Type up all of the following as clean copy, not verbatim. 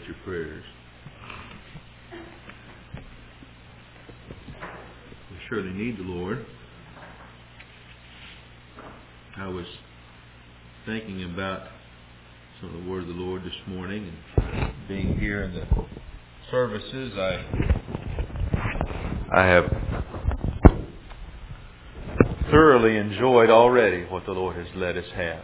appreciate your prayers. We surely need the Lord. I was thinking about some of the word of the Lord this morning, and being here in the services, I have thoroughly enjoyed already what the Lord has let us have.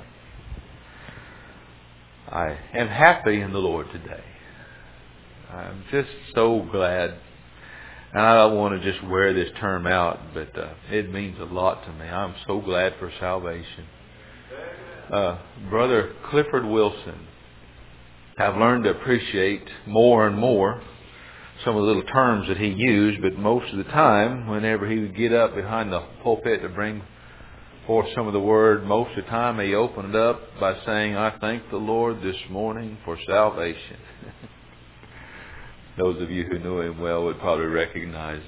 I am happy in the Lord today. I'm just so glad. And I don't want to just wear this term out, but it means a lot to me. I'm so glad for salvation. Brother Clifford Wilson, I've learned to appreciate more and more some of the little terms that he used, but most of the time, whenever he would get up behind the pulpit to bring forth some of the word, most of the time he opened up by saying, "I thank the Lord this morning for salvation." Those of you who know him well would probably recognize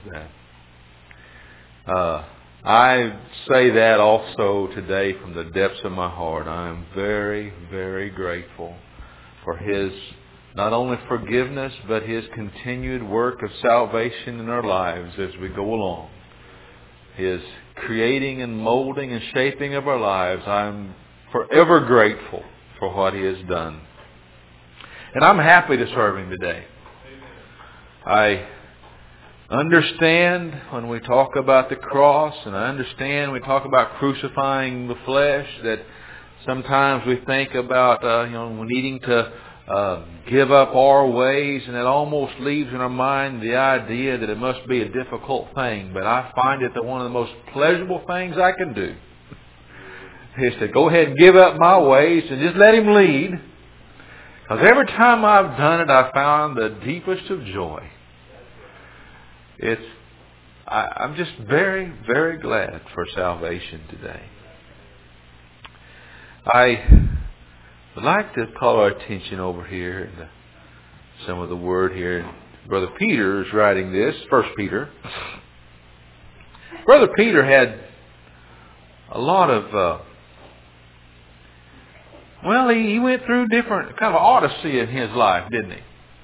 that. I say that also today from the depths of my heart. I am very, very grateful for His not only forgiveness, but His continued work of salvation in our lives as we go along. His creating and molding and shaping of our lives. I'm forever grateful for what He has done. And I'm happy to serve Him today. I understand when we talk about the cross, and I understand when we talk about crucifying the flesh, that sometimes we think about needing to give up our ways, and it almost leaves in our mind the idea that it must be a difficult thing. But I find it that one of the most pleasurable things I can do is to go ahead and give up my ways and just let Him lead. Because every time I've done it, I've found the deepest of joy. I'm just very, very glad for salvation today. I would like to call our attention over here to some of the word here. Brother Peter is writing this, 1 Peter. Brother Peter had a lot of, he went through different, kind of odyssey in his life, didn't he?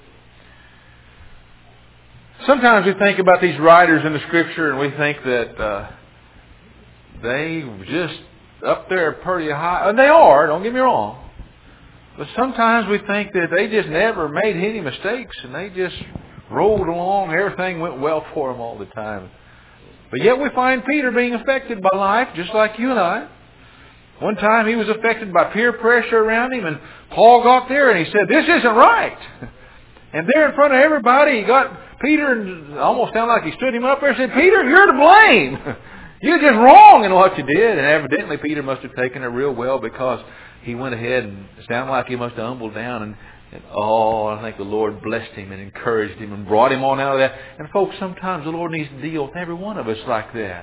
Sometimes we think about these writers in the Scripture and we think that they just up there pretty high. And they are, don't get me wrong. But sometimes we think that they just never made any mistakes and they just rolled along. Everything went well for them all the time. But yet we find Peter being affected by life just like you and I. One time he was affected by peer pressure around him, and Paul got there and he said, "This isn't right." And there in front of everybody, he got Peter, and almost sounded like he stood him up there and said, "Peter, you're to blame. You're just wrong in what you did." And evidently Peter must have taken it real well, because he went ahead and it sounded like he must have humbled down. And I think the Lord blessed him and encouraged him and brought him on out of that. And folks, sometimes the Lord needs to deal with every one of us like that.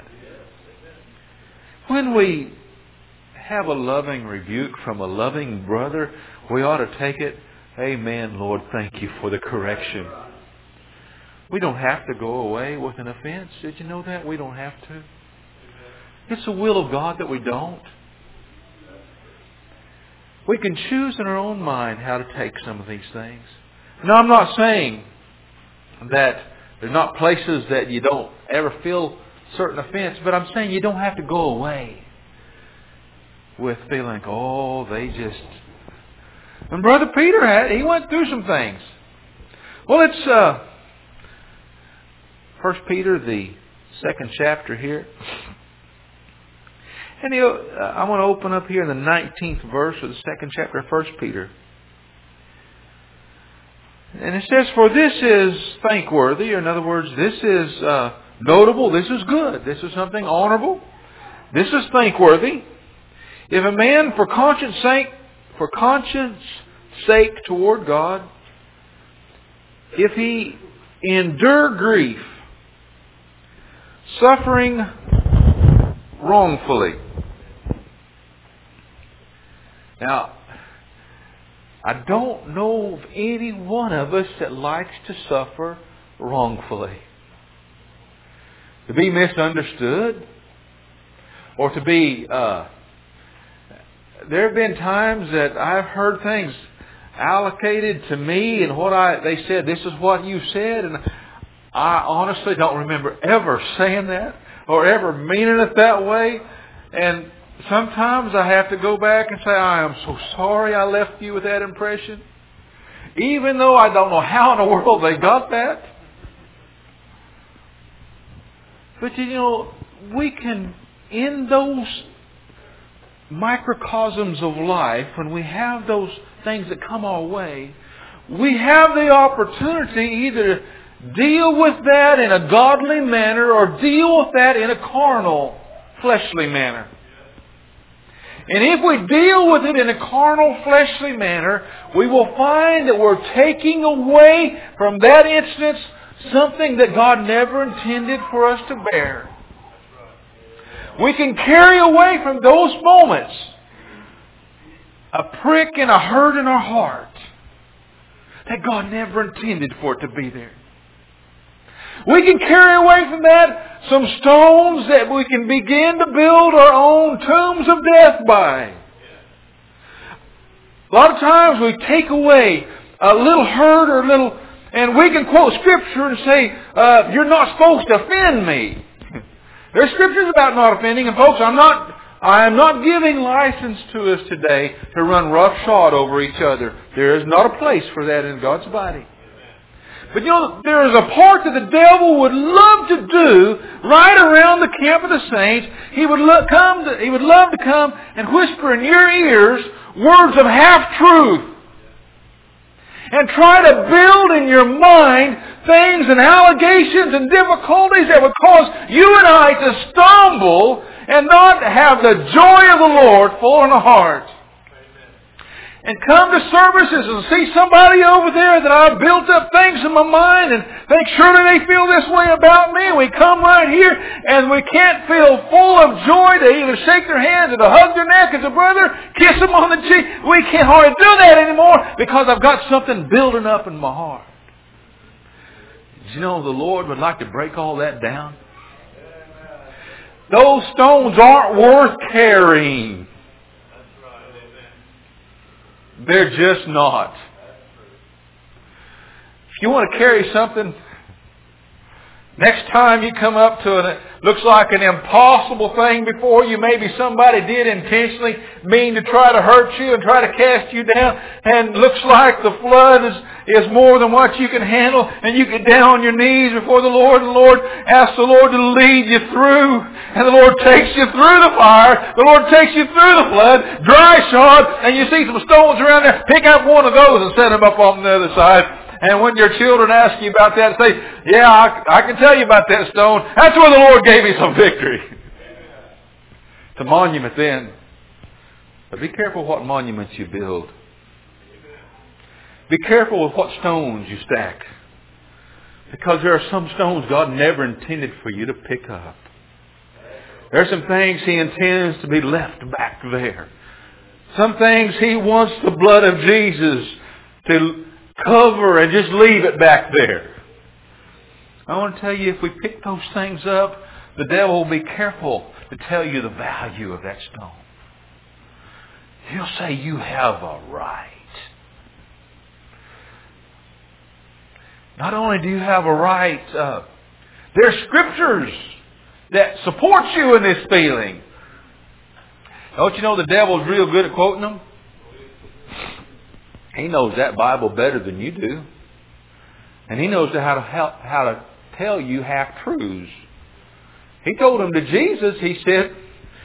When we have a loving rebuke from a loving brother, we ought to take it, "Amen, Lord, thank you for the correction." We don't have to go away with an offense. Did you know that? We don't have to. It's the will of God that we don't. We can choose in our own mind how to take some of these things. Now, I'm not saying that there's not places that you don't ever feel certain offense, but I'm saying you don't have to go away with feeling, they just... And Brother Peter he went through some things. Well, it's 1 Peter, the 2nd chapter here. And I want to open up here in the 19th verse of the 2nd chapter of 1 Peter. And it says, "For this is thankworthy," or in other words, this is notable, this is good, this is something honorable, this is thankworthy. "If a man for conscience sake toward God, if he endure grief, suffering wrongfully." Now, I don't know of any one of us that likes to suffer wrongfully. To be misunderstood, or to be... there have been times that I've heard things. allocated to me and they said, this is what you said. And I honestly don't remember ever saying that or ever meaning it that way. And sometimes I have to go back and say, I am so sorry I left you with that impression. Even though I don't know how in the world they got that. But we can, in those microcosms of life, when we have those things that come our way, we have the opportunity either to deal with that in a godly manner or deal with that in a carnal, fleshly manner. And if we deal with it in a carnal, fleshly manner, we will find that we're taking away from that instance something that God never intended for us to bear. We can carry away from those moments a prick and a hurt in our heart that God never intended for it to be there. We can carry away from that some stones that we can begin to build our own tombs of death by. A lot of times we take away a little hurt or a little, and we can quote Scripture and say, you're not supposed to offend me. There's Scriptures about not offending, and folks, I am not giving license to us today to run roughshod over each other. There is not a place for that in God's body. But there is a part that the devil would love to do right around the camp of the saints. He would love to come and whisper in your ears words of half-truth. And try to build in your mind things and allegations and difficulties that would cause you and I to stumble and not have the joy of the Lord full in the heart. And come to services and see somebody over there that I've built up things in my mind and think surely they feel this way about me. And we come right here and we can't feel full of joy to either shake their hands or to hug their neck as a brother, kiss them on the cheek. We can't hardly do that anymore because I've got something building up in my heart. Did you know the Lord would like to break all that down? Those stones aren't worth carrying. They're just not. If you want to carry something, next time you come up to it looks like an impossible thing before you, maybe somebody did intentionally mean to try to hurt you and try to cast you down, and looks like the flood is more than what you can handle, and you get down on your knees before the Lord, and the Lord asks the Lord to lead you through, and the Lord takes you through the fire, the Lord takes you through the flood, dry shod, and you see some stones around there, pick up one of those and set them up on the other side. And when your children ask you about that, say, yeah, I can tell you about that stone. That's where the Lord gave me some victory. It's a monument then. But be careful what monuments you build. Be careful with what stones you stack. Because there are some stones God never intended for you to pick up. There are some things He intends to be left back there. Some things He wants the blood of Jesus to cover and just leave it back there. I want to tell you, if we pick those things up, the devil will be careful to tell you the value of that stone. He'll say you have a right. Not only do you have a right, there are Scriptures that support you in this feeling. Don't you know the devil's real good at quoting them? He knows that Bible better than you do. And he knows how to tell you half-truths. He told them to Jesus, he said,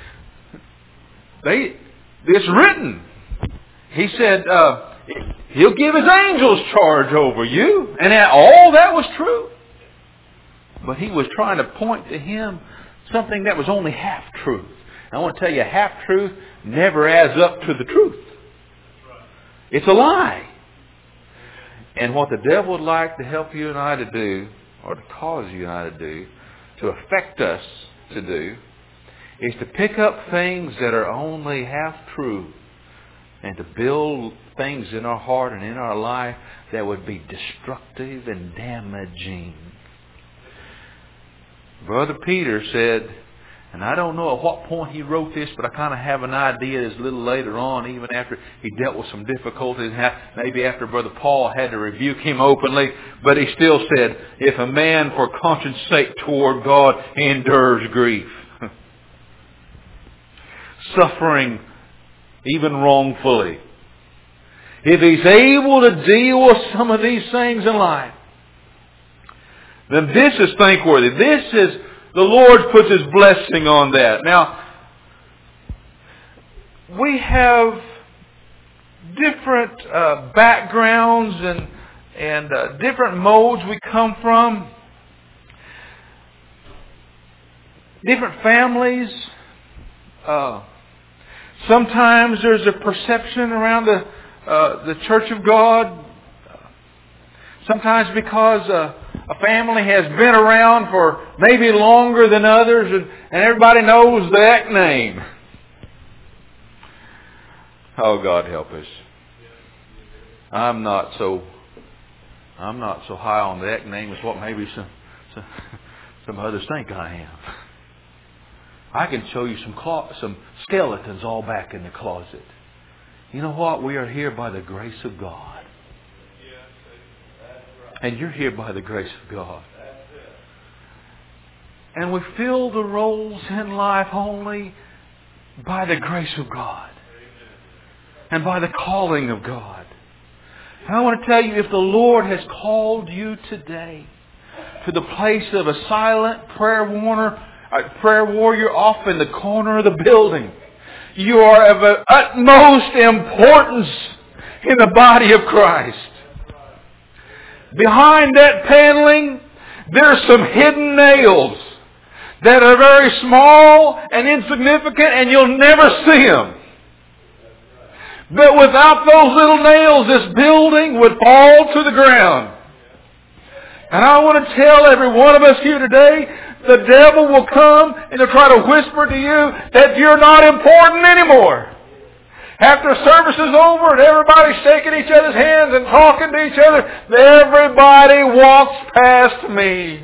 it's written. He said, He'll give His angels charge over you. And all that was true. But he was trying to point to him something that was only half-truth. I want to tell you, half-truth never adds up to the truth. It's a lie. And what the devil would like to help you and I to do, or to cause you and I to do, to affect us to do, is to pick up things that are only half true and to build things in our heart and in our life that would be destructive and damaging. Brother Peter said, And I don't know at what point he wrote this, but I kind of have an idea it's a little later on, even after he dealt with some difficulties, maybe after Brother Paul had to rebuke him openly. But he still said, if a man for conscience sake toward God endures grief, suffering even wrongfully, if he's able to deal with some of these things in life, then this is thankworthy. This is, the Lord puts His blessing on that. Now, we have different backgrounds and different modes we come from. Different families. Sometimes there's a perception around the Church of God. Sometimes because a family has been around for maybe longer than others, and everybody knows that name. Oh, God help us. I'm not so high on that name as what maybe some others think I am. I can show you some skeletons all back in the closet. You know what? We are here by the grace of God. And you're here by the grace of God. And we fill the roles in life only by the grace of God. And by the calling of God. And I want to tell you, if the Lord has called you today to the place of a silent prayer warrior off in the corner of the building, you are of utmost importance in the body of Christ. Behind that paneling, there's some hidden nails that are very small and insignificant, and you'll never see them. But without those little nails, this building would fall to the ground. And I want to tell every one of us here today, the devil will come and he'll try to whisper to you that you're not important anymore. After service is over and everybody's shaking each other's hands and talking to each other, everybody walks past me.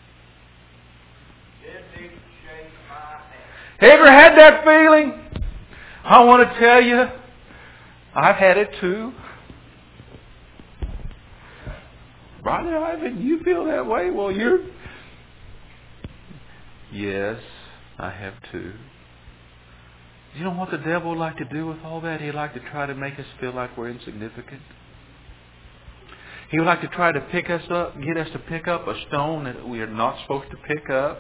Have you ever had that feeling? I want to tell you, I've had it too. Brother Ivan, you feel that way? Well, Yes, I have too. Do you know what the devil would like to do with all that? He'd like to try to make us feel like we're insignificant. He would like to try to pick us up, get us to pick up a stone that we are not supposed to pick up.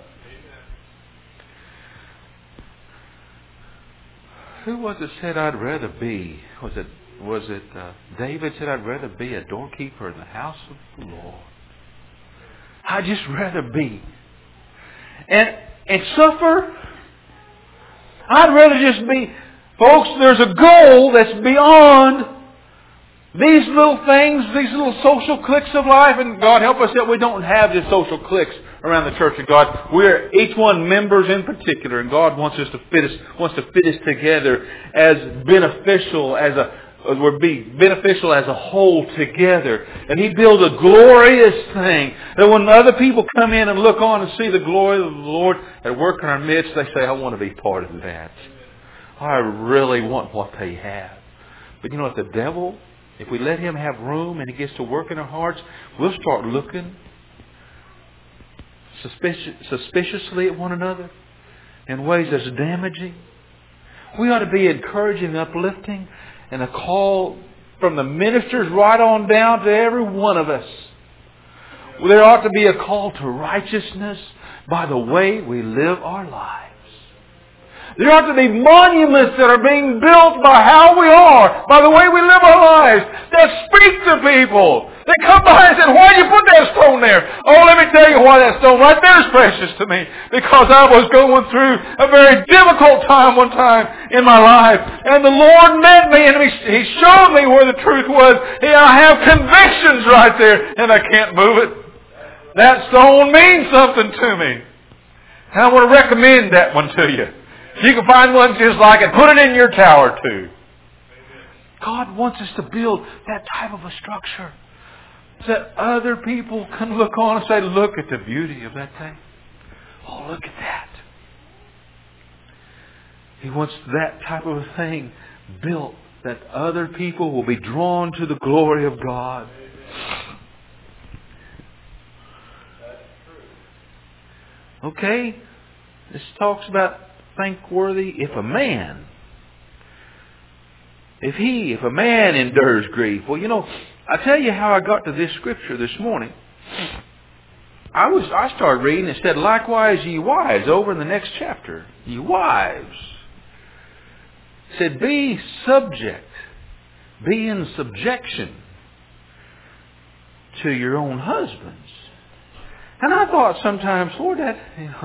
Who was it said I'd rather be? Was it David said I'd rather be a doorkeeper in the house of the Lord? I'd just rather be. And suffer. I'd rather just be. Folks, there's a goal that's beyond these little things, these little social cliques of life. And God help us that we don't have these social cliques around the Church of God. We're each one members in particular, and God wants to fit us together as beneficial beneficial as a whole together. And He builds a glorious thing that when other people come in and look on and see the glory of the Lord at work in our midst, they say, I want to be part of that. I really want what they have. But you know what? The devil, if we let him have room and he gets to work in our hearts, we'll start looking suspiciously at one another in ways that's damaging. We ought to be encouraging, uplifting, and a call from the ministers right on down to every one of us. There ought to be a call to righteousness by the way we live our lives. There ought to be monuments that are being built by how we are, by the way we live our lives, that speak to people. They come by and say, why did you put that stone there? Oh, let me tell you why that stone right there is precious to me. Because I was going through a very difficult time one time in my life. And the Lord met me and He showed me where the truth was. I have convictions right there and I can't move it. That stone means something to me. And I want to recommend that one to you. If you can find one just like it, put it in your tower too. God wants us to build that type of a structure so that other people can look on and say, look at the beauty of that thing. Oh, look at that. He wants that type of a thing built, that other people will be drawn to the glory of God. Okay, this talks about thankworthy. If a man endures grief. Well, I tell you how I got to this scripture this morning. I started reading. It said, likewise, ye wives, over in the next chapter. Ye wives. It said, be subject. Be in subjection to your own husbands. And I thought sometimes, Lord, I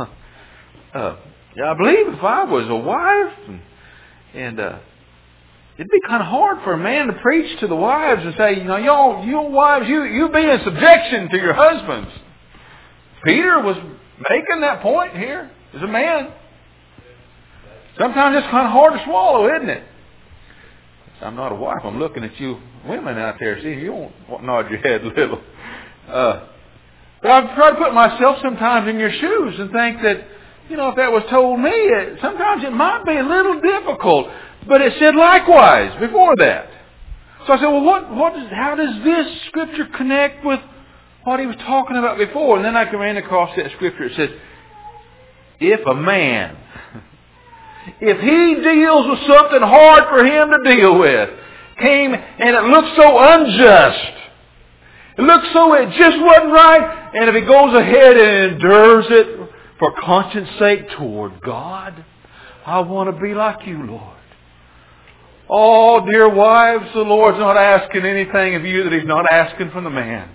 believe if I was a wife, and it'd be kind of hard for a man to preach to the wives and say, you wives, you be in subjection to your husbands. Peter was making that point here as a man. Sometimes it's kind of hard to swallow, isn't it? I'm not a wife. I'm looking at you women out there. See, you won't nod your head a little. But I've tried to put myself sometimes in your shoes and think that, if that was told me, sometimes it might be a little difficult. But it said likewise before that. So I said, well, how does this scripture connect with what he was talking about before? And then I ran across that scripture. It says, if a man, if he deals with something hard for him to deal with, came and it looks so unjust, it looks so it just wasn't right, and if he goes ahead and endures it for conscience sake toward God, I want to be like you, Lord. Oh, dear wives, the Lord's not asking anything of you that He's not asking from the man.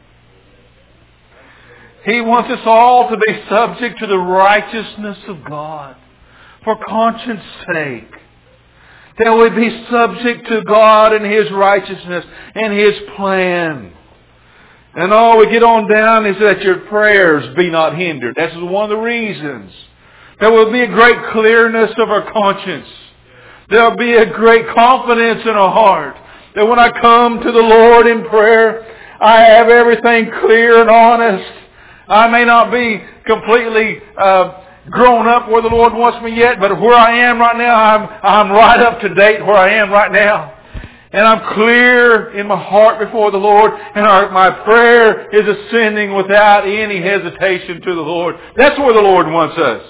He wants us all to be subject to the righteousness of God for conscience sake. That we be subject to God and His righteousness and His plan. And all we get on down is that your prayers be not hindered. That's one of the reasons. There will be a great clearness of our conscience. There will be a great confidence in our heart. That when I come to the Lord in prayer, I have everything clear and honest. I may not be completely grown up where the Lord wants me yet, but where I am right now, I'm right up to date where I am right now. And I'm clear in my heart before the Lord, and my prayer is ascending without any hesitation to the Lord. That's where the Lord wants us.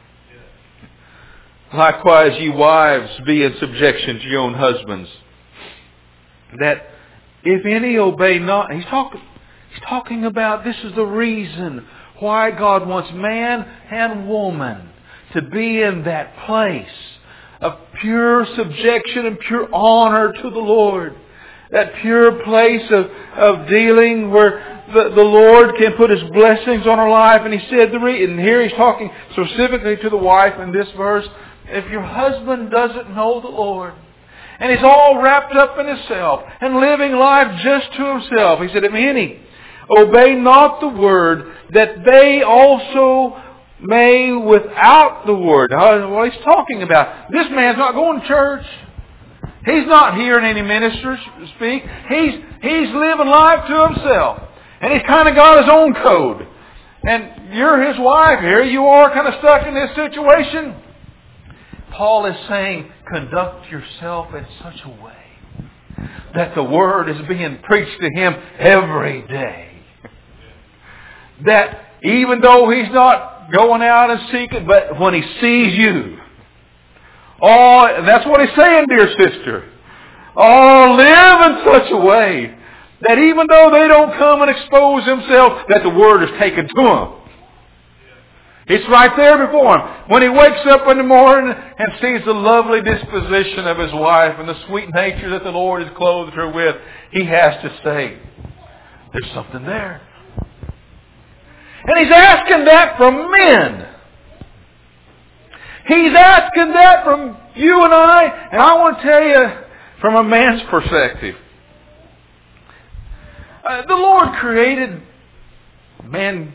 Likewise, ye wives, be in subjection to your own husbands. That if any obey not, he's talking about this is the reason why God wants man and woman to be in that place of pure subjection and pure honor to the Lord. That pure place of dealing where the Lord can put His blessings on our life. And He said, and here He's talking specifically to the wife in this verse, if your husband doesn't know the Lord, and he's all wrapped up in himself and living life just to himself, he said, if any obey not the word, that they also may without the word. What he's talking about, this man's not going to church. He's not hearing any ministers speak. He's living life to himself. And he's kind of got his own code. And you're his wife. Here you are kind of stuck in this situation. Paul is saying, conduct yourself in such a way that the word is being preached to him every day. That even though he's not going out and seeking, but when he sees you, that's what he's saying, dear sister. Live in such a way that even though they don't come and expose themselves, that the word is taken to them. It's right there before him. When he wakes up in the morning and sees the lovely disposition of his wife and the sweet nature that the Lord has clothed her with, he has to say, there's something there. And he's asking that from men. He's asking that from you and I. And I want to tell you from a man's perspective. The Lord created men,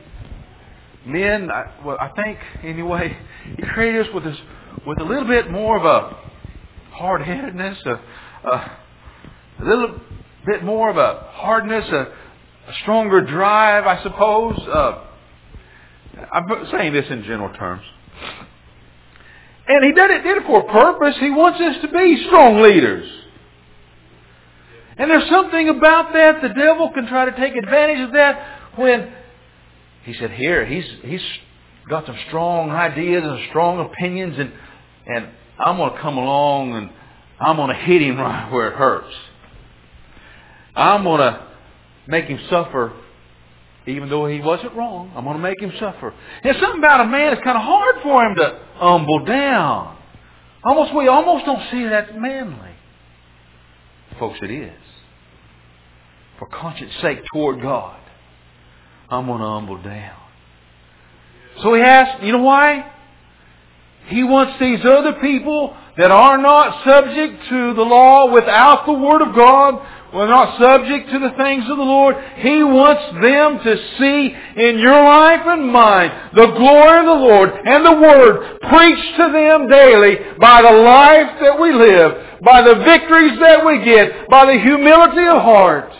I think anyway, He created us with a little bit more of a hard-headedness, a little bit more of a hardness, a stronger drive, I suppose. I'm saying this in general terms. And He did it for a purpose. He wants us to be strong leaders. And there's something about that. The devil can try to take advantage of that when he said, here, he's got some strong ideas and strong opinions, and I'm going to come along and I'm going to hit him right where it hurts. I'm going to make him suffer even though he wasn't wrong. I'm going to make him suffer. And something about a man, it's kind of hard for him to humble down. We almost don't see that manly. Folks, it is. For conscience sake toward God, I'm going to humble down. So he has, you know why? He wants these other people that are not subject to the law without the Word of God, we're not subject to the things of the Lord. He wants them to see in your life and mine the glory of the Lord and the Word preached to them daily by the life that we live, by the victories that we get, by the humility of heart.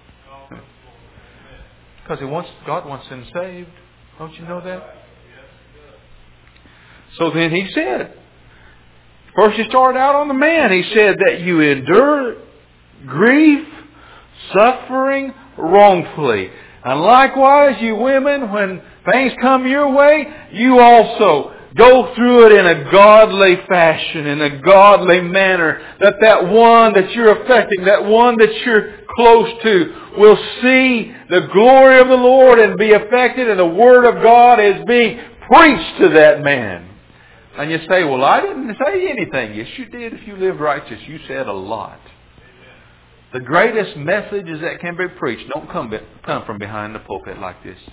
Because God wants them saved. Don't you know that? So then he said, first he started out on the man. He said that you endure grief, suffering wrongfully. And likewise, you women, when things come your way, you also go through it in a godly fashion, in a godly manner, that one that you're affecting, that one that you're close to, will see the glory of the Lord and be affected, and the Word of God is being preached to that man. And you say, well, I didn't say anything. Yes, you did. If you lived righteous, you said a lot. The greatest messages that can be preached don't come from behind the pulpit like this.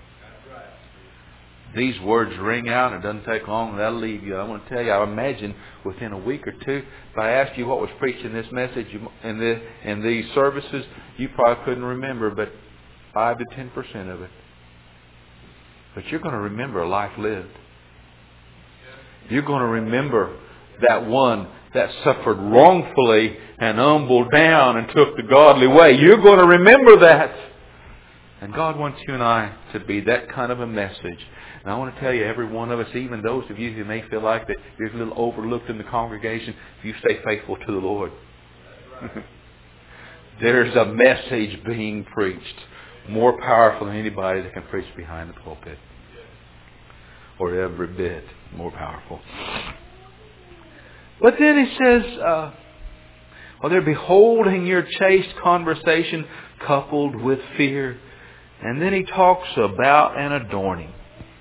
These words ring out, and it doesn't take long, and that'll leave you. I want to tell you, I imagine within a week or two, if I asked you what was preached in this message, in these services, you probably couldn't remember but 5 to 10% of it. But you're going to remember a life lived. You're going to remember that one that suffered wrongfully and humbled down and took the godly way. You're going to remember that. And God wants you and I to be that kind of a message. And I want to tell you, every one of us, even those of you who may feel like that you're a little overlooked in the congregation, if you stay faithful to the Lord, there's a message being preached more powerful than anybody that can preach behind the pulpit. Or every bit more powerful. But then he says, well, they're beholding your chaste conversation coupled with fear. And then he talks about an adorning.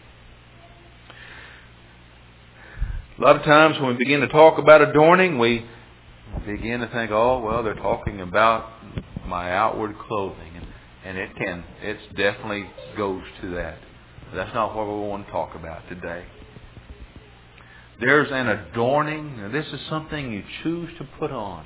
A lot of times when we begin to talk about adorning, we begin to think, oh, well, they're talking about my outward clothing. And it definitely goes to that. But that's not what we want to talk about today. There's an adorning. Now, this is something you choose to put on.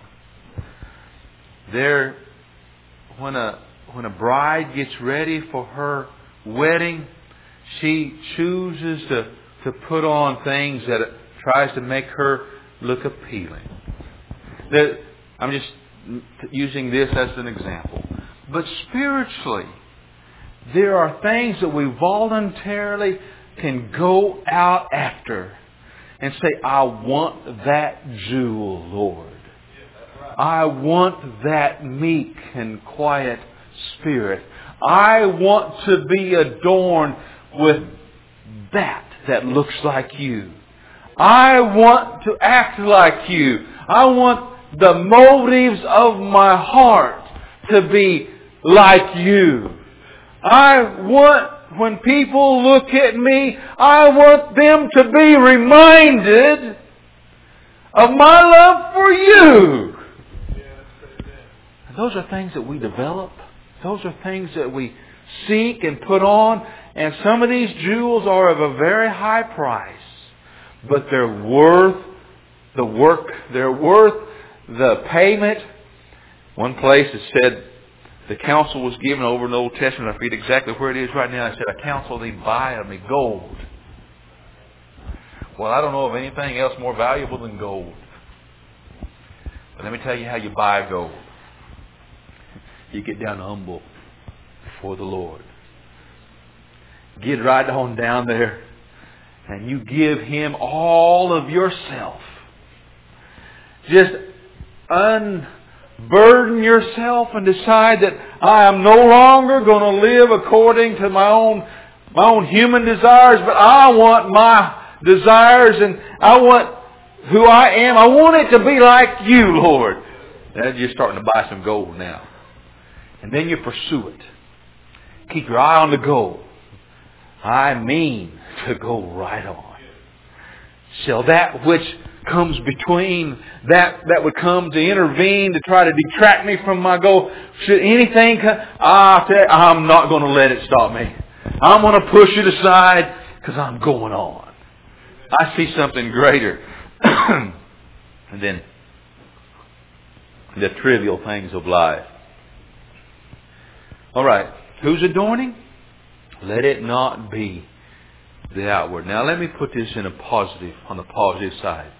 When a bride gets ready for her wedding, she chooses to put on things that tries to make her look appealing. I'm just using this as an example. But spiritually, there are things that we voluntarily can go out after and say, I want that jewel, Lord. I want that meek and quiet spirit. I want to be adorned with that looks like you. I want to act like you. I want the motives of my heart to be like you. I want, when people look at me, I want them to be reminded of my love for you. Those are things that we develop. Those are things that we seek and put on. And some of these jewels are of a very high price. But they're worth the work. They're worth the payment. One place it said, the counsel was given over in the Old Testament. I forget exactly where it is right now. I said, I counsel thee buy of me gold. Well, I don't know of anything else more valuable than gold. But let me tell you how you buy gold. You get down humble before the Lord. Get right on down there and you give Him all of yourself. Just unburden yourself and decide that I am no longer going to live according to my own human desires, but I want my desires and I want who I am. I want it to be like You, Lord. Now you're starting to buy some gold now. And then you pursue it. Keep your eye on the goal. I mean to go right on. Shall that which comes between, that would come to intervene, to try to detract me from my goal, should anything come, I'm not going to let it stop me. I'm going to push it aside because I'm going on. I see something greater than the trivial things of life. All right. Whose adorning? Let it not be the outward. Now let me put this on the positive side.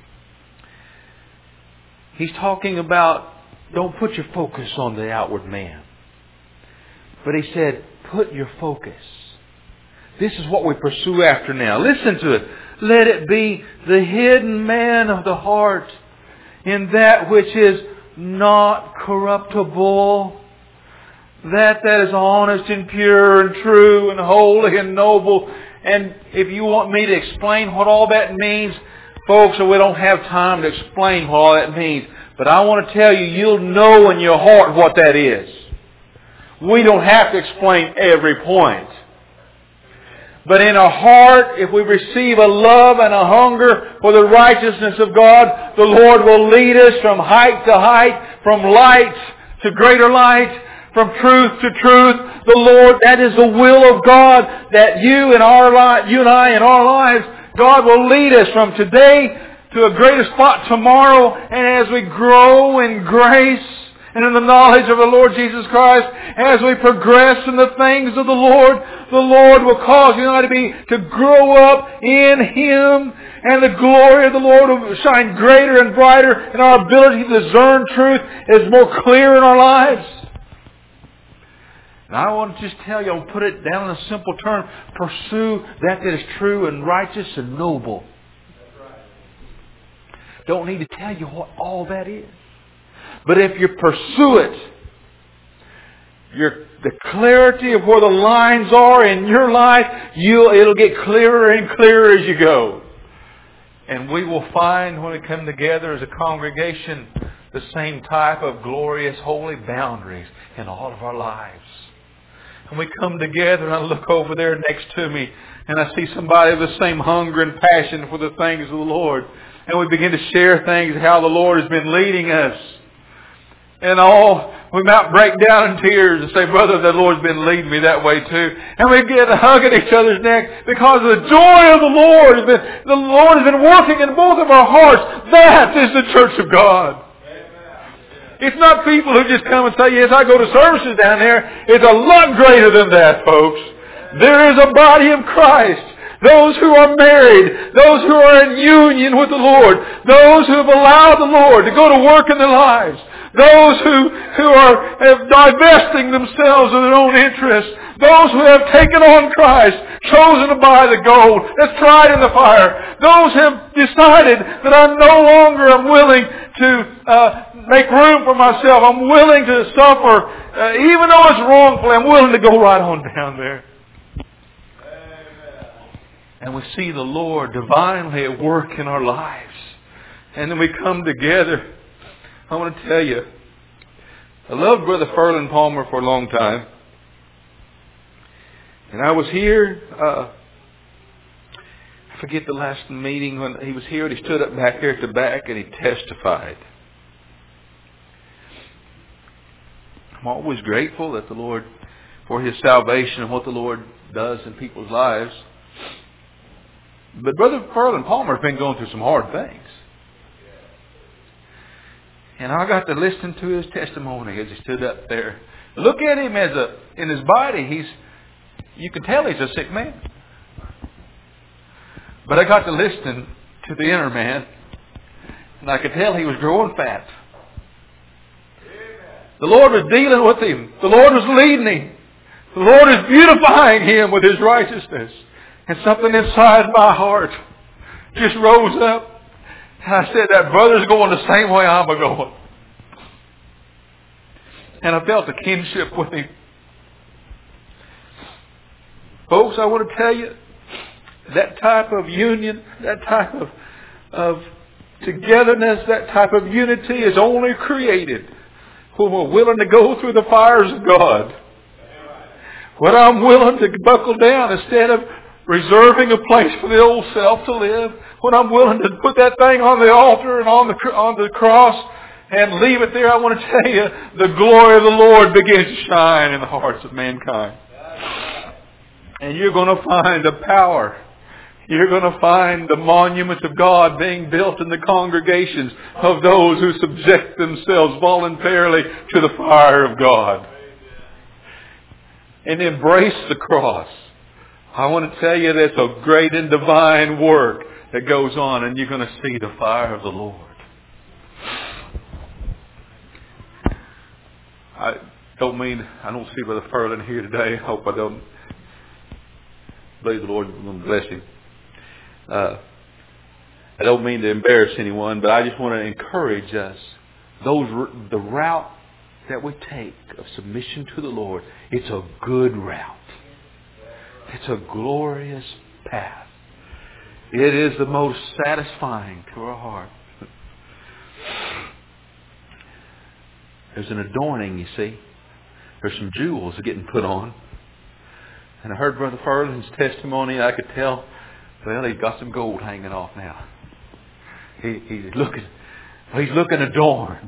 He's talking about don't put your focus on the outward man. But he said, put your focus. This is what we pursue after now. Listen to it. Let it be the hidden man of the heart in that which is not corruptible. That is honest and pure and true and holy and noble. And if you want me to explain what all that means, folks, we don't have time to explain what all that means. But I want to tell you, you'll know in your heart what that is. We don't have to explain every point. But in our heart, if we receive a love and a hunger for the righteousness of God, the Lord will lead us from height to height, from light to greater light, from truth to truth. The Lord, that is the will of God, that you and I in our lives, God will lead us from today to a greater spot tomorrow. And as we grow in grace and in the knowledge of the Lord Jesus Christ, as we progress in the things of the Lord will cause you and I to grow up in Him, and the glory of the Lord will shine greater and brighter, and our ability to discern truth is more clear in our lives. And I want to just tell you, I'll put it down in a simple term, pursue that is true and righteous and noble. Don't need to tell you what all that is. But if you pursue it, the clarity of where the lines are in your life, it'll get clearer and clearer as you go. And we will find when we come together as a congregation the same type of glorious holy boundaries in all of our lives. And we come together and I look over there next to me and I see somebody with the same hunger and passion for the things of the Lord. And we begin to share things, how the Lord has been leading us. And we might break down in tears and say, brother, the Lord's been leading me that way too. And we get a hug at each other's neck because of the joy of the Lord. The Lord has been working in both of our hearts. That is the church of God. It's not people who just come and say, yes, I go to services down there. It's a lot greater than that, folks. There is a body of Christ. Those who are married. Those who are in union with the Lord. Those who have allowed the Lord to go to work in their lives. Those who are divesting themselves of their own interests. Those who have taken on Christ, chosen to buy the gold that's tried in the fire. Those who have decided that I no longer am willing to make room for myself. I'm willing to suffer, even though it's wrongful. I'm willing to go right on down there. And we see the Lord divinely at work in our lives. And then we come together. I want to tell you, I loved Brother Ferlin Palmer for a long time. And I was here, I forget the last meeting when he was here, and he stood up back here at the back and he testified. I'm always grateful that the Lord, for His salvation and what the Lord does in people's lives. But Brother Ferlin Palmer has been going through some hard things. And I got to listen to his testimony as he stood up there. Look at him in his body. You can tell he's a sick man. But I got to listen to the inner man. And I could tell he was growing fat. The Lord was dealing with him. The Lord was leading him. The Lord is beautifying him with His righteousness. And something inside my heart just rose up. And I said, that brother's going the same way I'm going. And I felt a kinship with him. Folks, I want to tell you, that type of union, that type of togetherness, that type of unity is only created when we're willing to go through the fires of God. When I'm willing to buckle down instead of reserving a place for the old self to live. When I'm willing to put that thing on the altar and on the cross and leave it there, I want to tell you, the glory of the Lord begins to shine in the hearts of mankind. And you're going to find the power. You're going to find the monuments of God being built in the congregations of those who subject themselves voluntarily to the fire of God. And embrace the cross. I want to tell you that's a great and divine work that goes on, and you're going to see the fire of the Lord. I don't see Brother Furlan here today. I hope I don't. Believe the Lord will bless him. I don't mean to embarrass anyone, but I just want to encourage us. The route that we take of submission to the Lord, it's a good route. It's a glorious path. It is the most satisfying to our heart. There's an adorning, you see. There's some jewels getting put on. And I heard Brother Furlan's testimony. I could tell, well, he's got some gold hanging off now. He's looking adorned.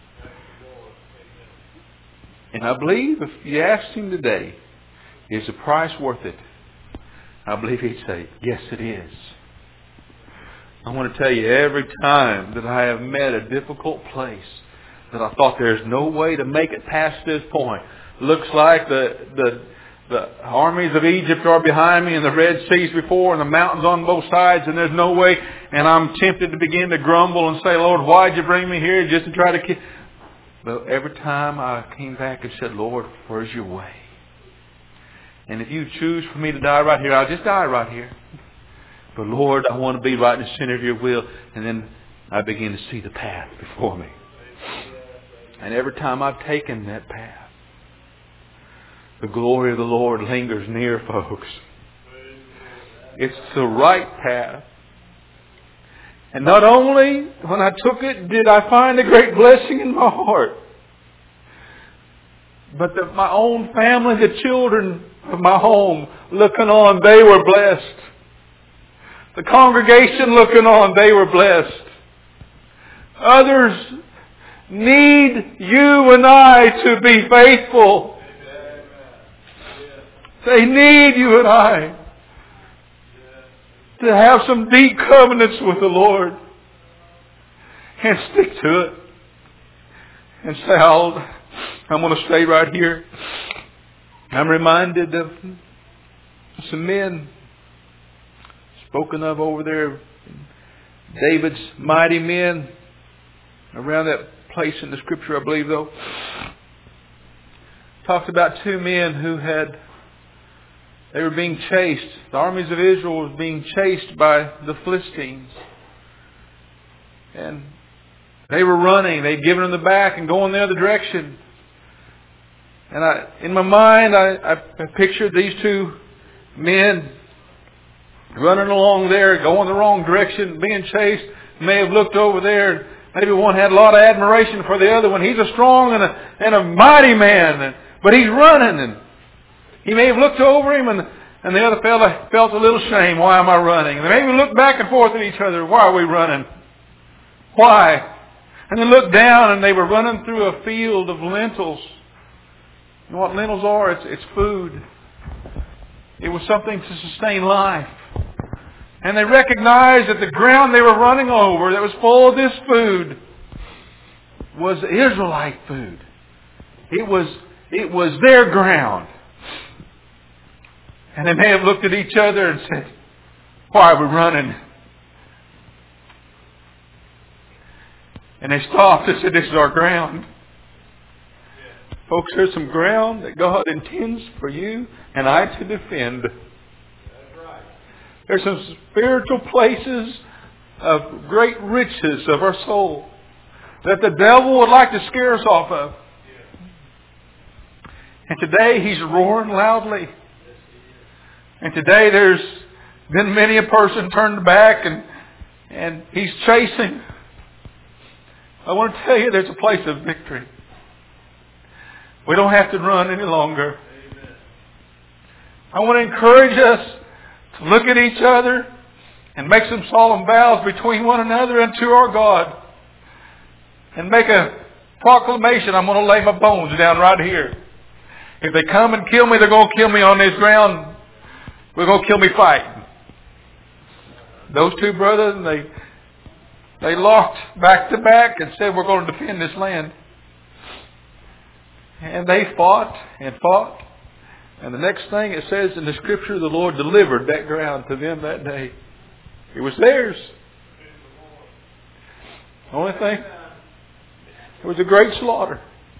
And I believe if you asked him today, is the price worth it? I believe he'd say, yes, it is. I want to tell you, every time that I have met a difficult place that I thought there's no way to make it past this point, looks like the armies of Egypt are behind me and the Red Sea's before and the mountains on both sides and there's no way, and I'm tempted to begin to grumble and say, Lord, why'd you bring me here just to try to kill? But every time I came back and said, Lord, where's your way? And if you choose for me to die right here, I'll just die right here. But Lord, I want to be right in the center of your will. And then I begin to see the path before me. And every time I've taken that path, the glory of the Lord lingers near, folks. It's the right path. And not only when I took it did I find a great blessing in my heart, but my own family, the children of my home looking on, they were blessed. The congregation looking on, they were blessed. Others need you and I to be faithful. They need you and I to have some deep covenants with the Lord and stick to it and say, I'm going to stay right here. I'm reminded of some men spoken of over there, David's mighty men, around that place in the Scripture, I believe, though. Talks about two men who they were being chased. The armies of Israel was being chased by the Philistines. And they were running. They'd given them the back and going the other direction. And in my mind, I pictured these two men running along there, going the wrong direction, being chased. May have looked over there. Maybe one had a lot of admiration for the other one. He's a strong and a mighty man, but he's running. And he may have looked over him, and the other fellow felt a little shame. Why am I running? And they maybe looked back and forth at each other. Why are we running? Why? And they looked down, and they were running through a field of lentils. You know what lentils are? It's food. It was something to sustain life. And they recognized that the ground they were running over that was full of this food was Israelite food. It was their ground. And they may have looked at each other and said, why are we running? And they stopped and said, this is our ground. Folks, there's some ground that God intends for you and I to defend. There's some spiritual places of great riches of our soul that the devil would like to scare us off of. And today he's roaring loudly. And today there's been many a person turned back and he's chasing. I want to tell you there's a place of victory. We don't have to run any longer. I want to encourage us to look at each other and make some solemn vows between one another and to our God. And make a proclamation. I'm going to lay my bones down right here. If they come and kill me, they're going to kill me on this ground. They're going to kill me fighting. Those two brothers, they locked back to back and said, we're going to defend this land. And they fought and fought. And the next thing it says in the Scripture, the Lord delivered that ground to them that day. It was theirs. The only thing, it was a great slaughter.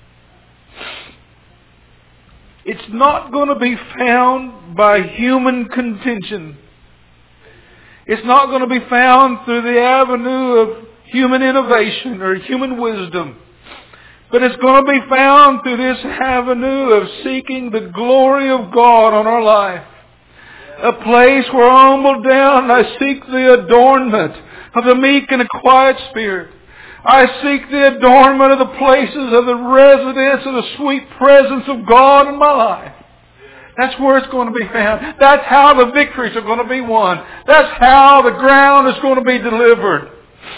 It's not going to be found by human contention. It's not going to be found through the avenue of human innovation or human wisdom. But it's going to be found through this avenue of seeking the glory of God on our life. A place where I humble down and I seek the adornment of the meek and a quiet spirit. I seek the adornment of the places of the residence of the sweet presence of God in my life. That's where it's going to be found. That's how the victories are going to be won. That's how the ground is going to be delivered.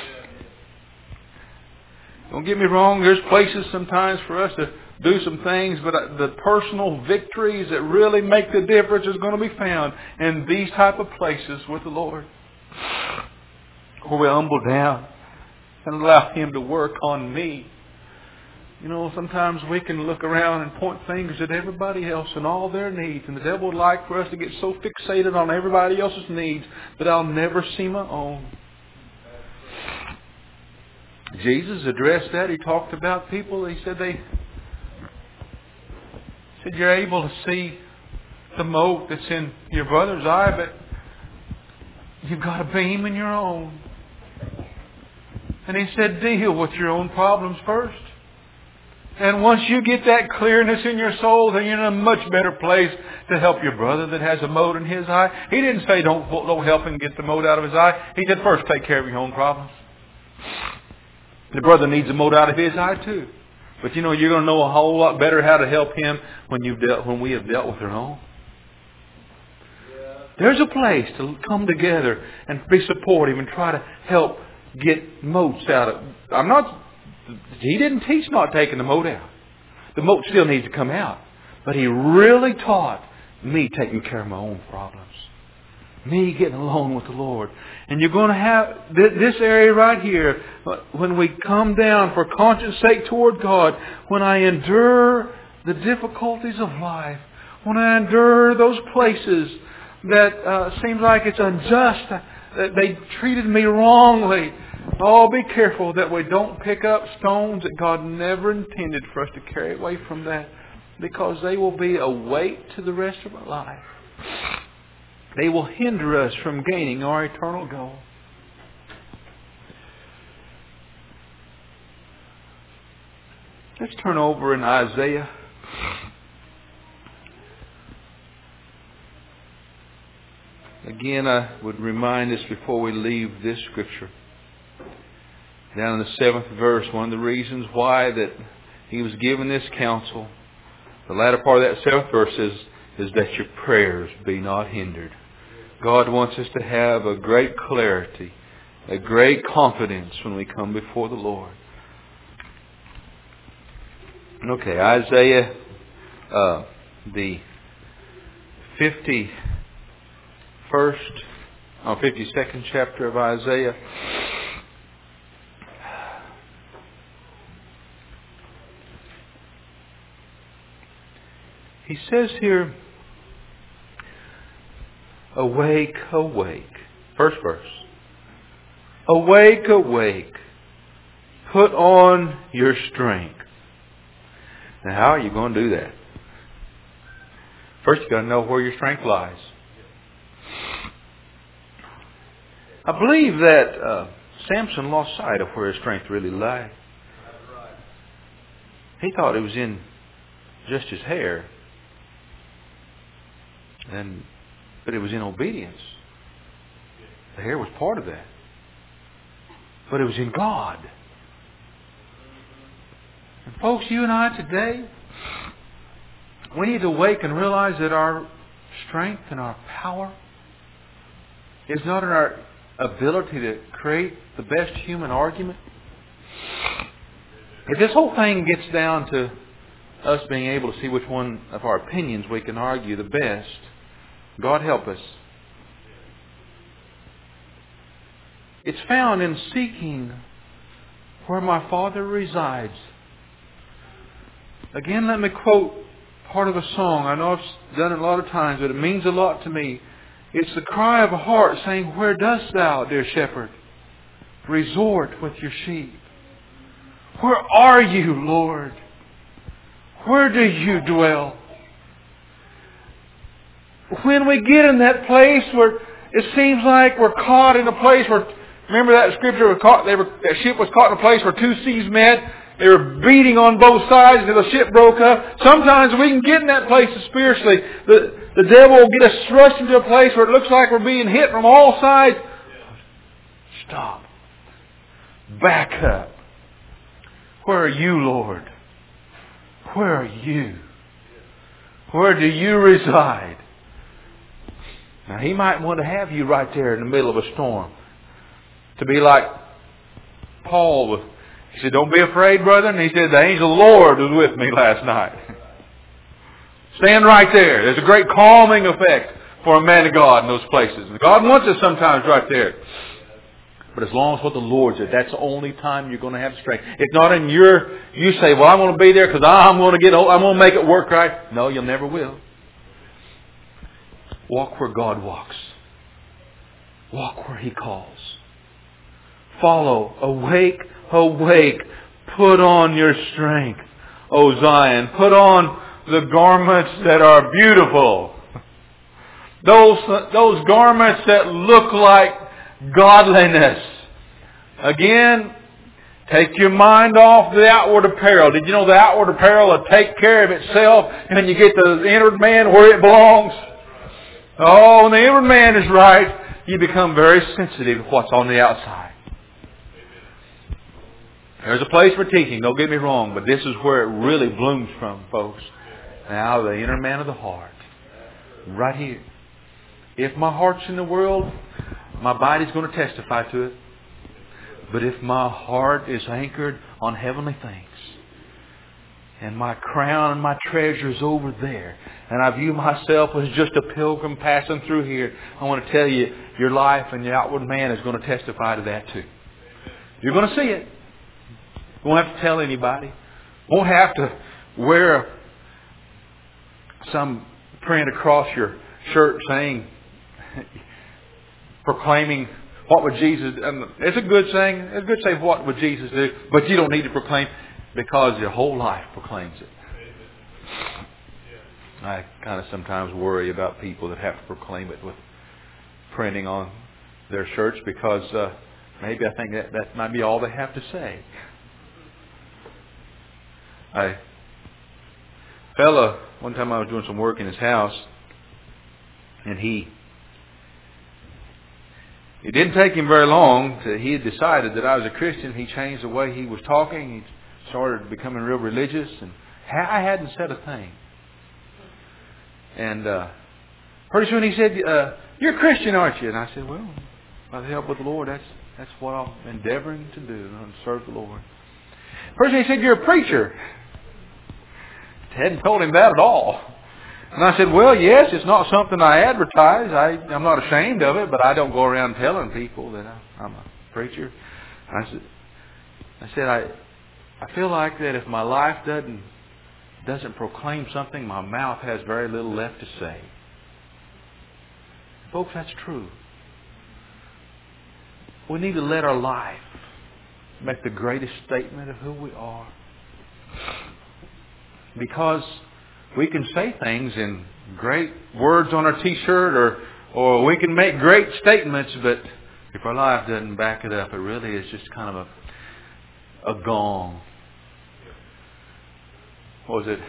Don't get me wrong, there's places sometimes for us to do some things, but the personal victories that really make the difference is going to be found in these type of places with the Lord. Where we humble down and allow Him to work on me. You know, sometimes we can look around and point fingers at everybody else and all their needs. And the devil would like for us to get so fixated on everybody else's needs that I'll never see my own. Jesus addressed that. He talked about people. He said you're able to see the mote that's in your brother's eye, but you've got a beam in your own. And He said, deal with your own problems first. And once you get that clearness in your soul, then you're in a much better place to help your brother that has a mote in his eye. He didn't say don't help him get the mote out of his eye. He said first take care of your own problems. The brother needs a mote out of his eye too. But you know, you're going to know a whole lot better how to help him when we have dealt with our own. There's a place to come together and be supportive and try to help get motes out of. He didn't teach not taking the mote out. The mote still needs to come out. But He really taught me taking care of my own problems. Me getting alone with the Lord. And you're going to have this area right here. When we come down for conscience sake toward God. When I endure the difficulties of life. When I endure those places that seems like it's unjust. That they treated me wrongly. Oh, be careful that we don't pick up stones that God never intended for us to carry away from that. Because they will be a weight to the rest of our life. They will hinder us from gaining our eternal goal. Let's turn over in Isaiah. Again, I would remind us before we leave this scripture. Down in the 7th verse, one of the reasons why that he was given this counsel, the latter part of that 7th verse is that your prayers be not hindered. God wants us to have a great clarity, a great confidence when we come before the Lord. Okay, Isaiah, the 52nd chapter of Isaiah. He says here, awake, awake. First verse. Awake, awake. Put on your strength. Now, how are you going to do that? First, you've got to know where your strength lies. I believe that Samson lost sight of where his strength really lay. He thought it was in just his hair. But it was in obedience. The hair was part of that. But it was in God. And folks, you and I today, we need to wake and realize that our strength and our power is not in our ability to create the best human argument. If this whole thing gets down to us being able to see which one of our opinions we can argue the best, God help us. It's found in seeking where my Father resides. Again, let me quote part of a song. I know I've done it a lot of times, but it means a lot to me. It's the cry of a heart saying, "Where dost thou, dear shepherd, resort with your sheep? Where are you, Lord? Where do you dwell?" When we get in that place where it seems like we're caught in a place where, remember that scripture, that ship was caught in a place where two seas met. They were beating on both sides until the ship broke up. Sometimes we can get in that place spiritually. The devil will get us thrust into a place where it looks like we're being hit from all sides. Stop. Back up. Where are you, Lord? Where are you? Where do you reside? Now, He might want to have you right there in the middle of a storm. To be like Paul. He said, "Don't be afraid, brother." And he said, "The angel of the Lord was with me last night." Stand right there. There's a great calming effect for a man of God in those places. And God wants us sometimes right there. But as long as what the Lord said, that's the only time you're going to have strength. It's not in you say, "Well, I'm going to be there because I'm going to make it work right." No, you never will. Walk where God walks. Walk where He calls. Follow. Awake, awake. Put on your strength, O Zion. Put on the garments that are beautiful. Those garments that look like godliness. Again, take your mind off the outward apparel. Did you know the outward apparel will take care of itself and you get the inward man where it belongs? Oh, when the inward man is right, you become very sensitive to what's on the outside. There's a place for teaching, don't get me wrong, but this is where it really blooms from, folks. Now, the inner man of the heart. Right here. If my heart's in the world, my body's going to testify to it. But if my heart is anchored on heavenly things, and my crown and my treasure is over there, and I view myself as just a pilgrim passing through here, I want to tell you, your life and your outward man is going to testify to that too. You're going to see it. You won't have to tell anybody. You won't have to wear some print across your shirt saying, proclaiming, "What would Jesus do?" It's a good saying. It's good to say, "What would Jesus do?" But you don't need to proclaim because your whole life proclaims it. I kind of sometimes worry about people that have to proclaim it with printing on their shirts because maybe I think that might be all they have to say. Fella, one time I was doing some work in his house, and it didn't take him very long till he had decided that I was a Christian. He changed the way he was talking. He started becoming real religious, and I hadn't said a thing. And pretty soon he said, "You're a Christian, aren't you?" And I said, "Well, by the help of the Lord, that's what I'm endeavoring to do, and serve the Lord." First he said, "You're a preacher." I hadn't told him that at all. And I said, "Well, yes, it's not something I advertise. I'm not ashamed of it, but I don't go around telling people that I'm a preacher." I said, I feel like that if my life doesn't proclaim something, my mouth has very little left to say. Folks, that's true. We need to let our life make the greatest statement of who we are. Because we can say things in great words on our t-shirt or we can make great statements, but If our life doesn't back it up, it really is just kind of a gong. What was it?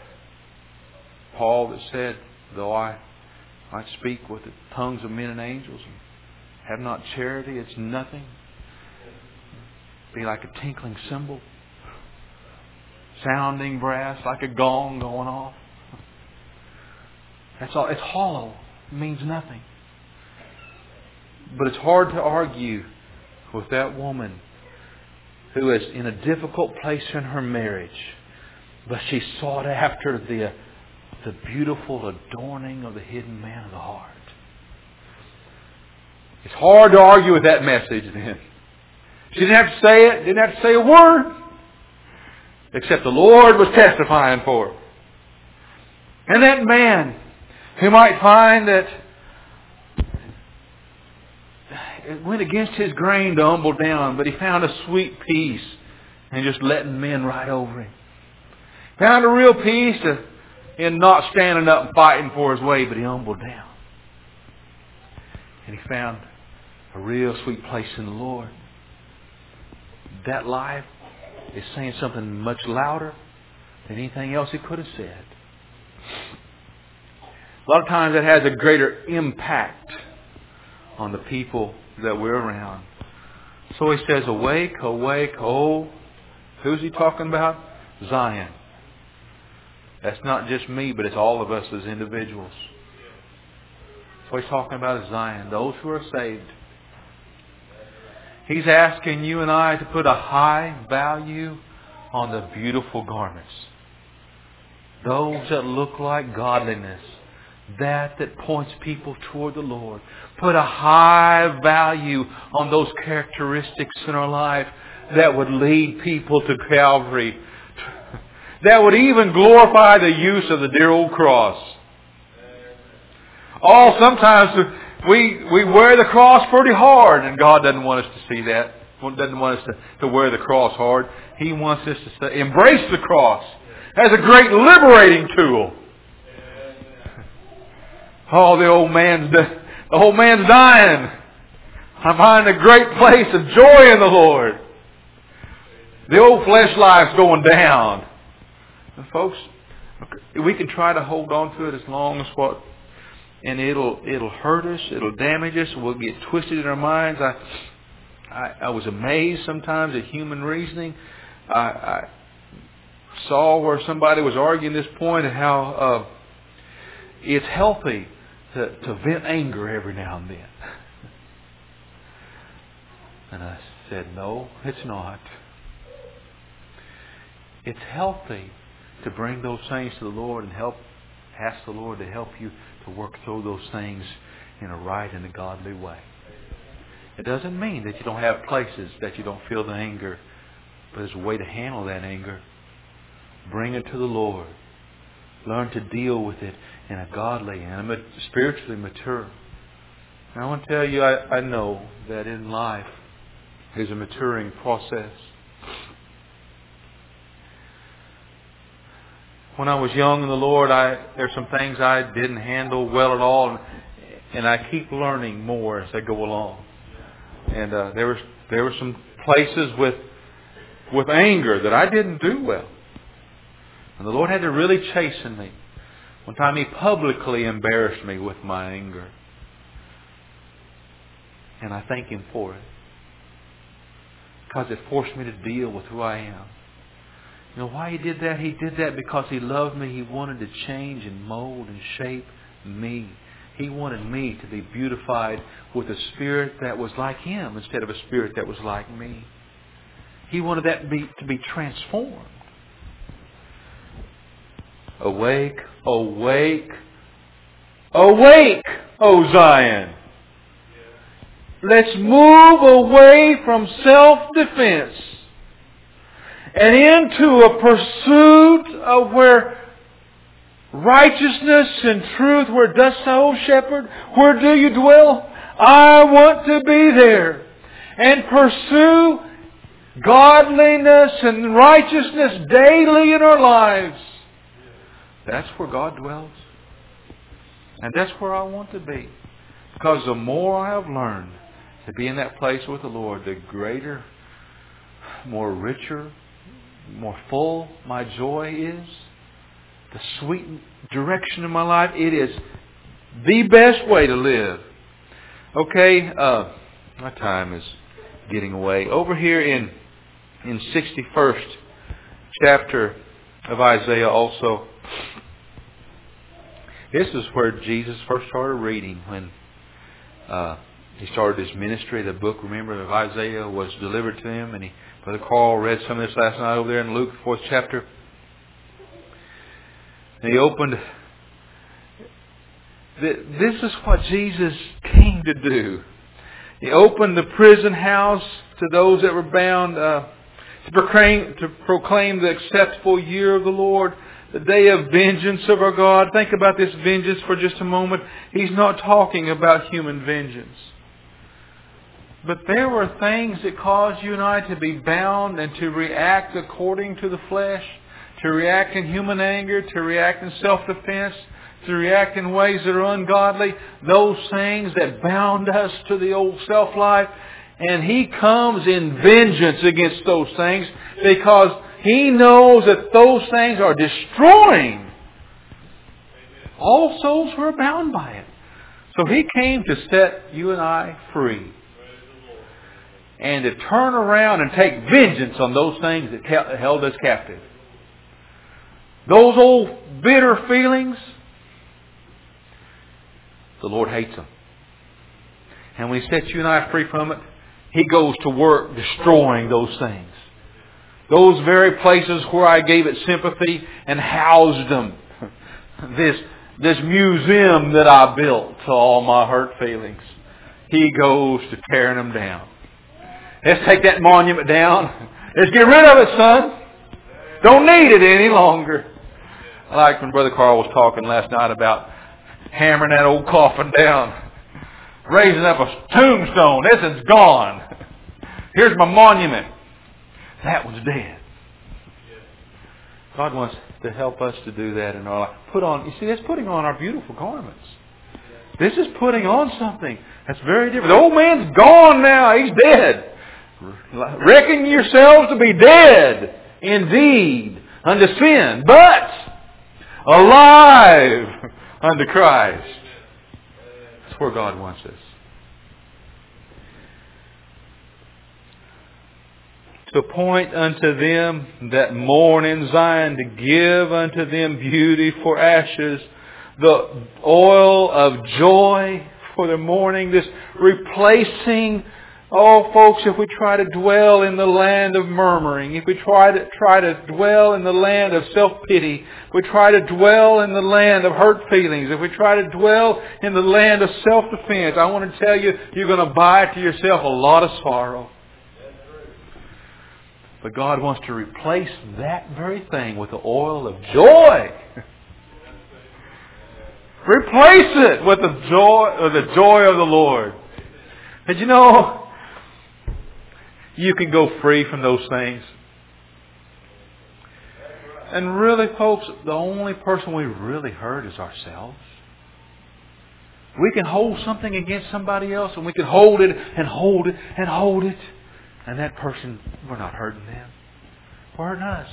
Paul that said, though I might speak with the tongues of men and angels and have not charity, it's nothing. Be like a tinkling cymbal, sounding brass, like a gong going off. That's all. It's hollow. It means nothing. But it's hard to argue with that woman who is in a difficult place in her marriage, but she sought after the beautiful adorning of the hidden man of the heart. It's hard to argue with that message then. She didn't have to say it, didn't have to say a word, except the Lord was testifying for her. And that man who might find that it went against his grain to humble down, but he found a sweet peace in just letting men ride over him. Found a real peace in not standing up and fighting for his way, but he humbled down. And he found a real sweet place in the Lord. That life is saying something much louder than anything else he could have said. A lot of times that has a greater impact on the people that we're around. So he says, awake, awake, oh. Who's he talking about? Zion. That's not just me, but it's all of us as individuals. So he's talking about is Zion, those who are saved. He's asking you and I to put a high value on the beautiful garments. Those that look like godliness. That points people toward the Lord. Put a high value on those characteristics in our life that would lead people to Calvary. That would even glorify the use of the dear old cross. Sometimes we wear the cross pretty hard, and God doesn't want us to see that. He doesn't want us to wear the cross hard. He wants us to embrace the cross as a great liberating tool. Oh, the old man's dying. I find a great place of joy in the Lord. The old flesh life's going down. And folks, we can try to hold on to it as long as and it'll hurt us, it'll damage us, we'll get twisted in our minds. I was amazed sometimes at human reasoning. I saw where somebody was arguing this point and how it's healthy to vent anger every now and then. And I said, no, it's not. It's healthy to bring those things to the Lord and ask the Lord to help you to work through those things in a right and a godly way. It doesn't mean that you don't have places that you don't feel the anger, but there's a way to handle that anger. Bring it to the Lord. Learn to deal with it in a godly and a spiritually mature. And I want to tell you, I know that in life is a maturing process. When I was young in the Lord, there's some things I didn't handle well at all, and I keep learning more as I go along. And there were some places with anger that I didn't do well. And the Lord had to really chasten me. One time He publicly embarrassed me with my anger. And I thank Him for it. Because it forced me to deal with who I am. You know why He did that? He did that because He loved me. He wanted to change and mold and shape me. He wanted me to be beautified with a spirit that was like Him instead of a spirit that was like me. He wanted that to be transformed. Awake, awake, awake, O Zion. Let's move away from self-defense and into a pursuit of where righteousness and truth, where dost thou, O shepherd, where do you dwell? I want to be there and pursue godliness and righteousness daily in our lives. That's where God dwells. And that's where I want to be. Because the more I have learned to be in that place with the Lord, the greater, more richer, more full my joy is. The sweet direction of my life. It is the best way to live. Okay, my time is getting away. Over here in 61st chapter of Isaiah also, this is where Jesus first started reading when he started his ministry. The book, remember, of Isaiah was delivered to him, and Brother Carl read some of this last night over there in Luke 4th chapter. And he opened. This is what Jesus came to do. He opened the prison house to those that were bound to proclaim the acceptable year of the Lord, the day of vengeance of our God. Think about this vengeance for just a moment. He's not talking about human vengeance. But there were things that caused you and I to be bound and to react according to the flesh, to react in human anger, to react in self-defense, to react in ways that are ungodly. Those things that bound us to the old self-life. And He comes in vengeance against those things because He knows that those things are destroying all souls who are bound by it. So He came to set you and I free. And to turn around and take vengeance on those things that held us captive. Those old bitter feelings, the Lord hates them. And when He sets you and I free from it, He goes to work destroying those things. Those very places where I gave it sympathy and housed them. This museum that I built to all my hurt feelings. He goes to tearing them down. Let's take that monument down. Let's get rid of it, son. Don't need it any longer. I like when Brother Carl was talking last night about hammering that old coffin down. Raising up a tombstone. This is gone. Here's my monument. That one's dead. God wants to help us to do that in our life. You see, that's putting on our beautiful garments. This is putting on something that's very different. The old man's gone now. He's dead. Reckon yourselves to be dead indeed unto sin, but alive unto Christ. That's where God wants us. To appoint unto them that mourn in Zion, to give unto them beauty for ashes, the oil of joy for their mourning, this replacing. Oh, folks, if we try to dwell in the land of murmuring, if we try to dwell in the land of self-pity, if we try to dwell in the land of hurt feelings, if we try to dwell in the land of self-defense, I want to tell you, you're going to buy to yourself a lot of sorrow. But God wants to replace that very thing with the oil of joy. Replace it with the joy of the Lord. And you know, you can go free from those things. And really, folks, the only person we really hurt is ourselves. We can hold something against somebody else, and we can hold it and hold it and hold it. And that person, we're not hurting them. We're hurting us.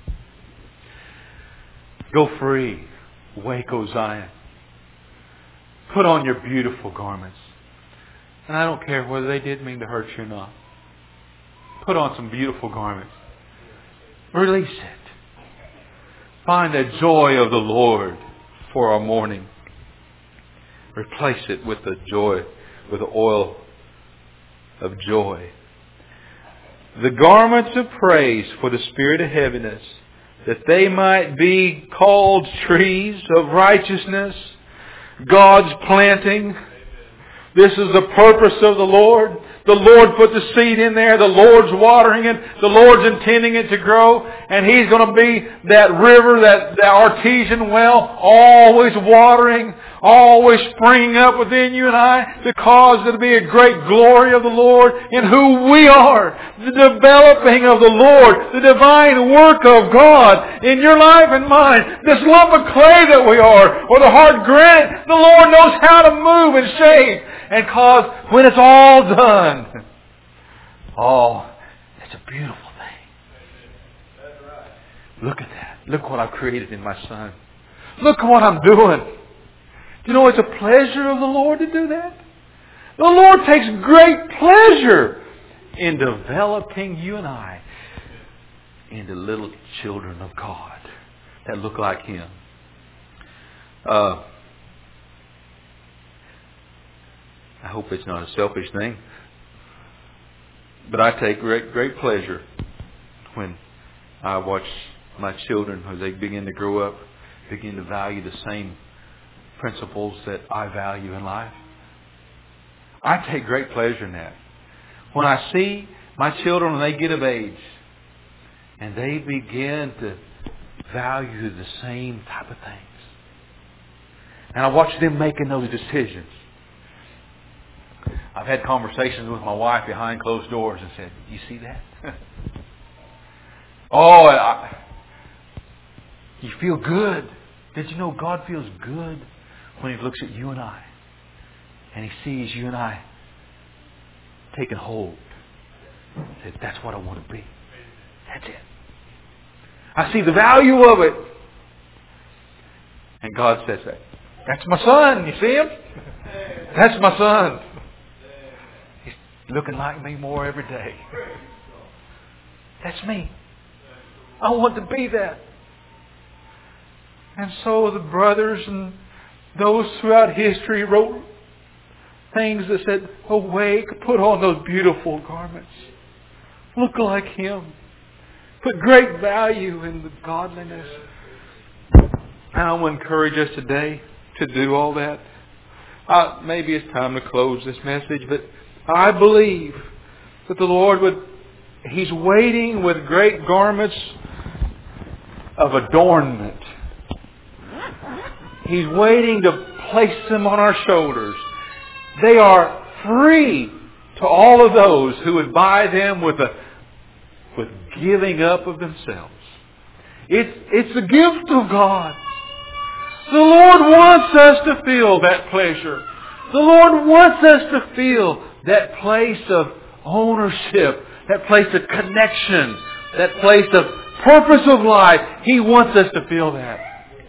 Go free. Wake, O Zion. Put on your beautiful garments. And I don't care whether they did mean to hurt you or not. Put on some beautiful garments. Release it. Find the joy of the Lord for our mourning. Replace it with the joy, with the oil of joy. The garments of praise for the spirit of heaviness, that they might be called trees of righteousness, God's planting. This is the purpose of the Lord. The Lord put the seed in there. The Lord's watering it. The Lord's intending it to grow. And He's going to be that river, that artesian well, always watering, always springing up within you and I, because it'll be a great glory of the Lord in who we are. The developing of the Lord, the divine work of God in your life and mine. This lump of clay that we are, or the hard granite, the Lord knows how to move and shape And cause when it's all done, oh, it's a beautiful thing. Look at that. Look what I've created in my Son. Look what I'm doing. Do you know it's a pleasure of the Lord to do that? The Lord takes great pleasure in developing you and I into little children of God that look like Him. I hope it's not a selfish thing, but I take great pleasure when I watch my children, as they begin to grow up, begin to value the same principles that I value in life. I take great pleasure in that. When I see my children when they get of age and they begin to value the same type of things, and I watch them making those decisions. I've had conversations with my wife behind closed doors and said, "You see that?" You feel good. Did you know God feels good when He looks at you and I and He sees you and I taking hold? He said, "That's what I want to be. That's it. I see the value of it." And God says that. That's my son. You see him? That's my son. He's looking like me more every day. That's me. I want to be that. And so the brothers and those throughout history wrote things that said, "Awake, put on those beautiful garments. Look like Him. Put great value in the godliness." And I want to encourage us today to do all that. Maybe it's time to close this message, but I believe that the Lord He's waiting with great garments of adornment. He's waiting to place them on our shoulders. They are free to all of those who would buy them with giving up of themselves. It's a gift of God. The Lord wants us to feel that pleasure. The Lord wants us to feel that place of ownership, that place of connection, that place of purpose of life. He wants us to feel that.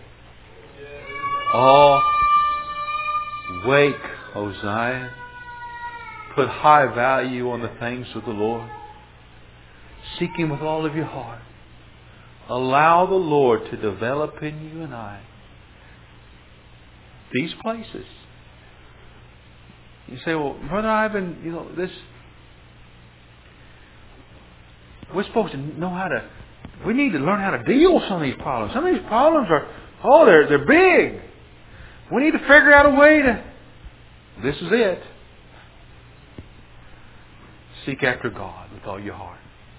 Oh, wake, O Zion. Put high value on the things of the Lord. Seek Him with all of your heart. Allow the Lord to develop in you and I these places. You say, "Well, Brother Ivan, this... We're supposed to know how to... We need to learn how to deal with some of these problems. Some of these problems are... they're big. We need to figure out a way to..." This is it. Seek after God with all your heart.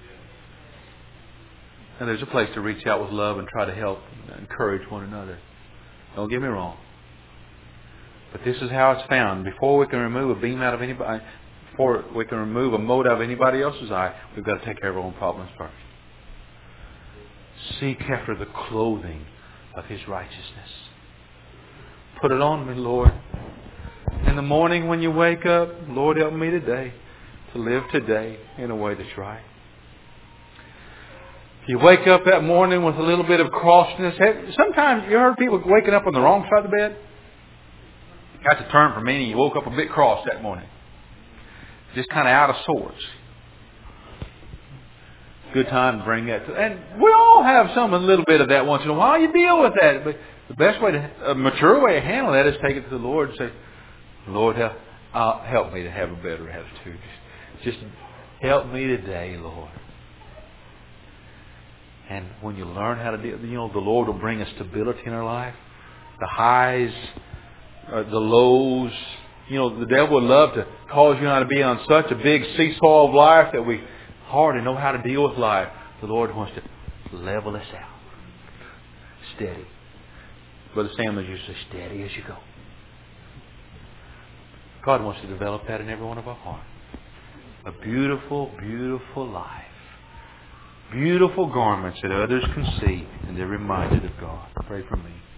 And there's a place to reach out with love and try to help and encourage one another. Don't get me wrong. But this is how it's found. Before we can remove a beam out of anybody, before we can remove a mote out of anybody else's eye, we've got to take care of our own problems first. Seek after the clothing of His righteousness. Put it on me, Lord. In the morning when you wake up, Lord, help me today to live today in a way that's right. If you wake up that morning with a little bit of crossness, sometimes you heard people waking up on the wrong side of the bed. That's a term for meaning you woke up a bit cross that morning. Just kind of out of sorts. Good time to bring that to... And we all have a little bit of that once in a while. You deal with that. But the best way a mature way to handle that is take it to the Lord and say, "Lord, help me to have a better attitude. Just help me today, Lord." And when you learn how to deal, the Lord will bring a stability in our life. The highs, the lows. The devil would love to cause you and I to be on such a big seesaw of life that we hardly know how to deal with life. The Lord wants to level us out. Steady. Brother Samuel used to say, "Steady as you go." God wants to develop that in every one of our hearts. A beautiful, beautiful life. Beautiful garments that others can see and they're reminded of God. Pray for me.